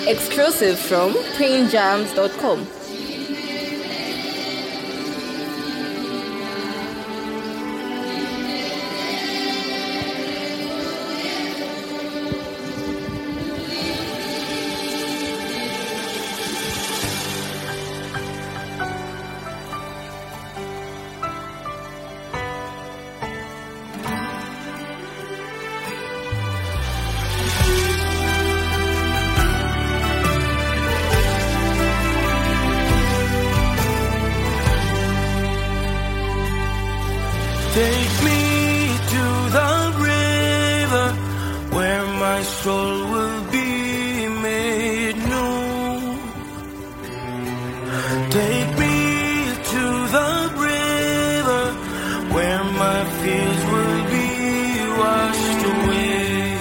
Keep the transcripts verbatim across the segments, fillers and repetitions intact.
Exclusive from payne jams dot com. Take me to the river where my soul will be made new. Take me to the river where my fears will be washed away.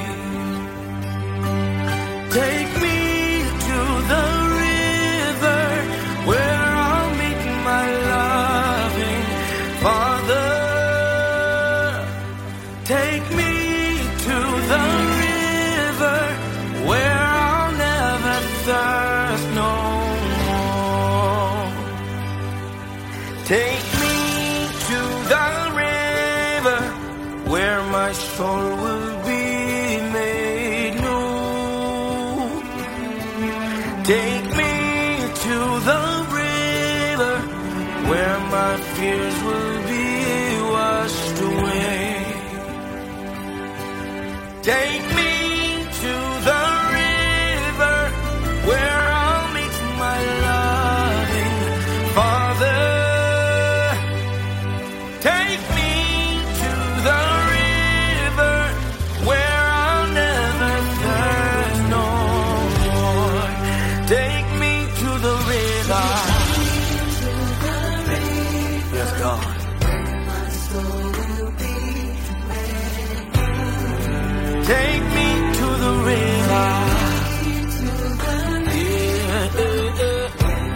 Take me to the river where I'll meet my loving Father. Take me to the river where I'll never thirst no more. Take me to the river where my soul will be made new. Take me to the river where my fears will be washed away. Take me to the river where I'll meet my loving Father. Take me to the river where I'll never thirst no more. Take me to the river. Yes, God. Take me to the river. Yeah, yeah, yeah.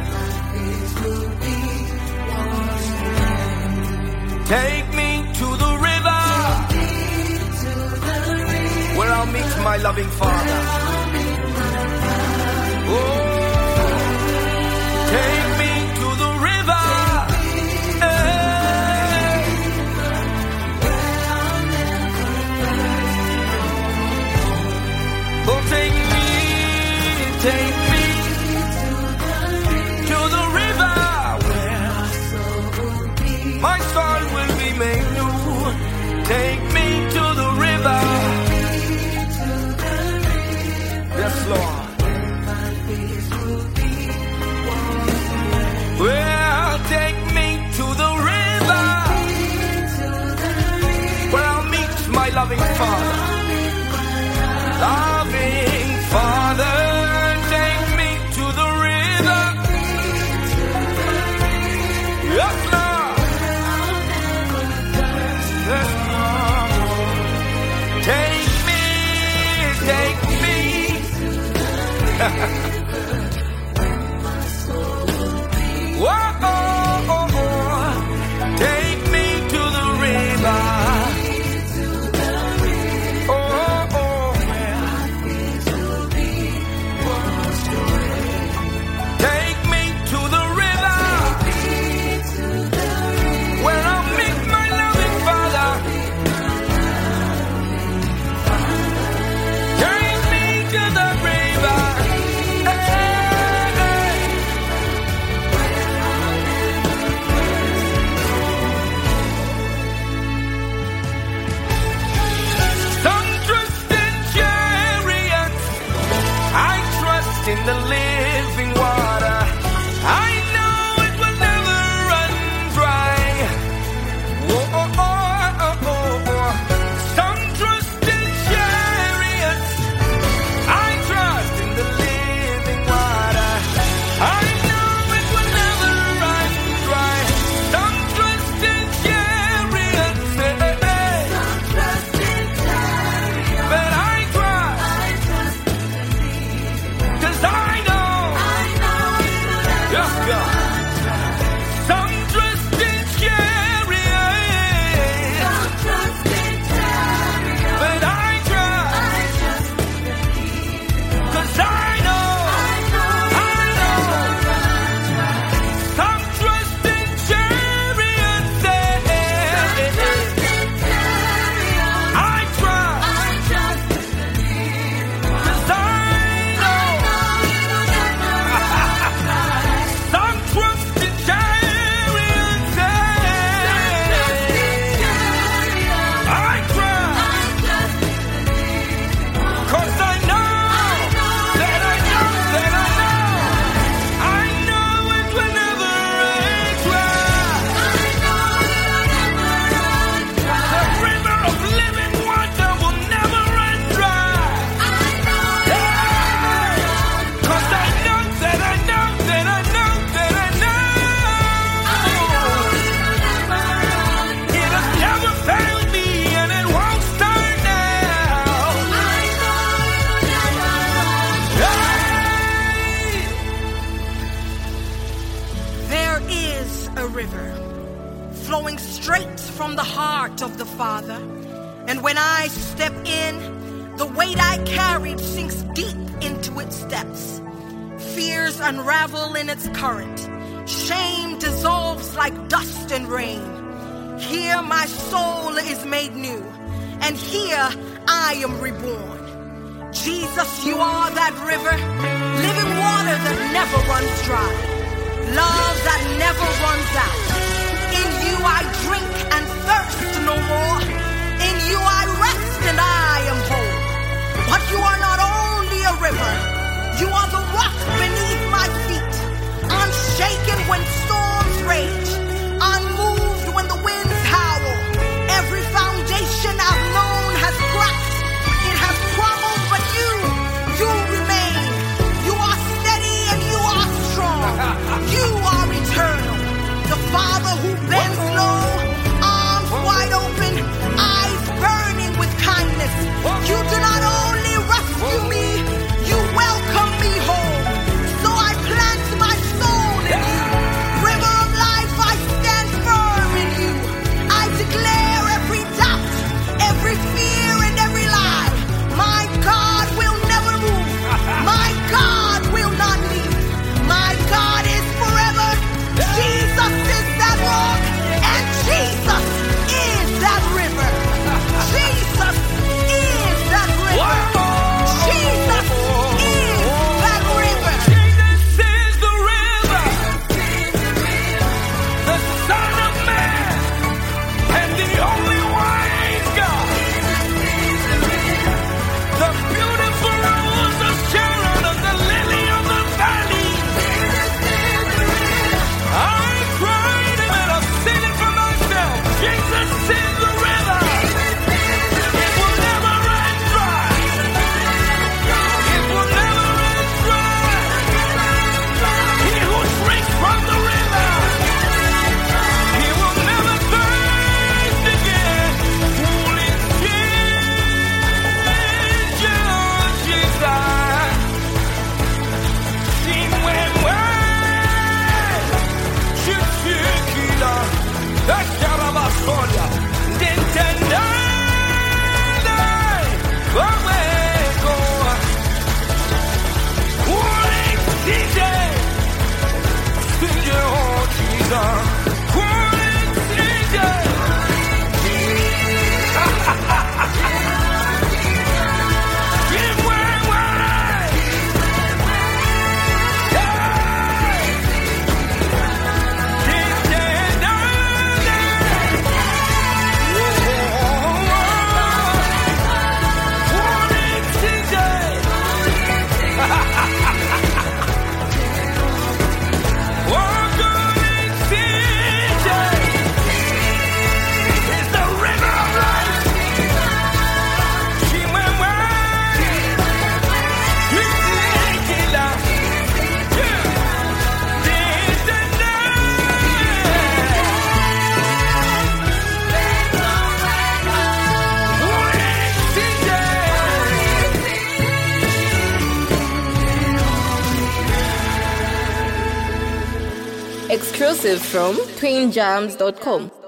Take me to the river where I'll meet my loving Father. Oh, take me to the river. Oh, take me, take me to the river where my soul will be made new. Take me to the river. Yes, Lord. Well, take me to the river where I'll meet my loving Father. Loving Father, take me to the river. Yes, Lord. Yes, Lord. Take me, take me. Whoa, oh, oh, oh. Take me to the river. In the living water, I know it will never run dry. Oh, oh, oh, oh, oh, oh. Some trust in chariots, I trust in the living water. I know it will never run dry. Some trust in chariots, eh, eh, eh. Some trust in chariots, but I trust, I trust in the 'cause I know Father. And when I step in, the weight I carried sinks deep into its depths. Fears unravel in its current. Shame dissolves like dust and rain. Here my soul is made new, and here I am reborn. Jesus, you are that river, living water that never runs dry, love that never runs out. In you I drink and thirst no more. In you I rest and I am whole. But you are not only a river, you are the rock beneath my feet, unshaken when storms rage, unmoved when the winds howl. Every foundation I've known has cracked, it has crumbled, but you, you remain. You are steady and you are strong. You are eternal, the Father who bends low, arms wide open, eyes burning with kindness. You do not only rescue me, you welcome me home. So I plant my soul in you. River of life, I stand firm in you. I declare every doubt, every fear and every lie. My God will never move. My God will not leave. My God is forever. Jesus is that rock, and Jesus is that river. Jesus is that river. Jesus is that river. Jesus is the river, the Son of Man, and the only wise God. The beautiful rose of Sharon, and the lily of the valley. I cried and I'm singing for myself. Jesus is the river. It will never run dry. It will never run dry. He who drinks from the river, he will never thirst again. Holy Jesus, sing when word, Chiquila, that's Carabasolia, Nintendo, Omego, Holy Jesus, sing your Jesus, Holy Jesus. Give way, way. Exclusive from twin jams dot com.